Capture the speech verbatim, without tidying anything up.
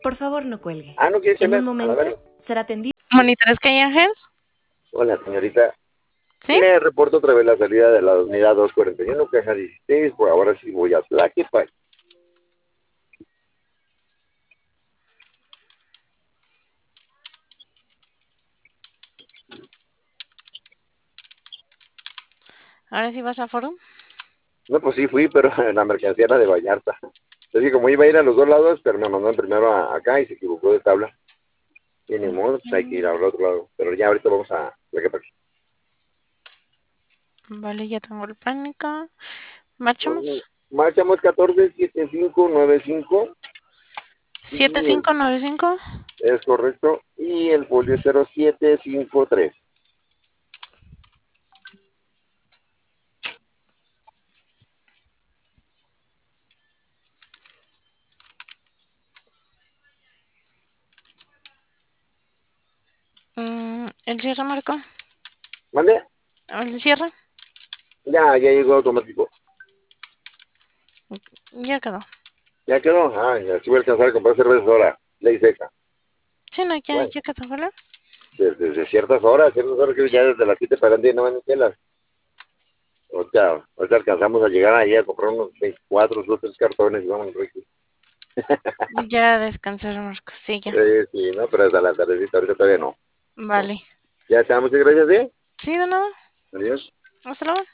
Por favor, no cuelgue. Ah, ¿no quieres En cenar? un A ver. momento será atendido. ¿Monitores Calle Ángel? Hola, señorita. ¿Sí? Le reporto otra vez la salida de la unidad doscientos cuarenta y uno, caja dieciséis. Por ahora sí voy a Tlaquepaque. ¿Ahora sí vas a Forum? No, pues sí fui, pero la mercancía era de Vallarta. Es que como iba a ir a los dos lados, pero me mandaron primero a, acá y se equivocó de tabla. Y ni modo, pues hay que ir al otro lado. Pero ya ahorita vamos a Tlaquepaque. Vale, ya tengo el pánico. ¿Marchamos? Marchamos catorce setenta y cinco noventa y cinco. ¿siete cinco nueve cinco? Es correcto. Y el folio cero siete cinco tres. Mm, ¿el cierre marcó? ¿Mande? ¿El cierre? Ya, ya llegó automático. Ya quedó. Ya quedó. Ah, ya sí voy a alcanzar a comprar cerveza ahora. Ley seca. Sí, no, ya, Bueno, ya quedó, ¿vale? desde, desde ciertas horas, ciertas horas que ya desde las siete para adelante no van a telas. Ahorita, ahorita alcanzamos a llegar ahí a comprar unos veinticuatro o tres cartones y vamos ricos. Ya descansar, Marco. Sí, ya. Eh, sí, no, pero hasta la tardecita, ahorita todavía no. Vale. Ya está, muchas gracias, ¿eh? Sí, de nada. Adiós. Hasta luego.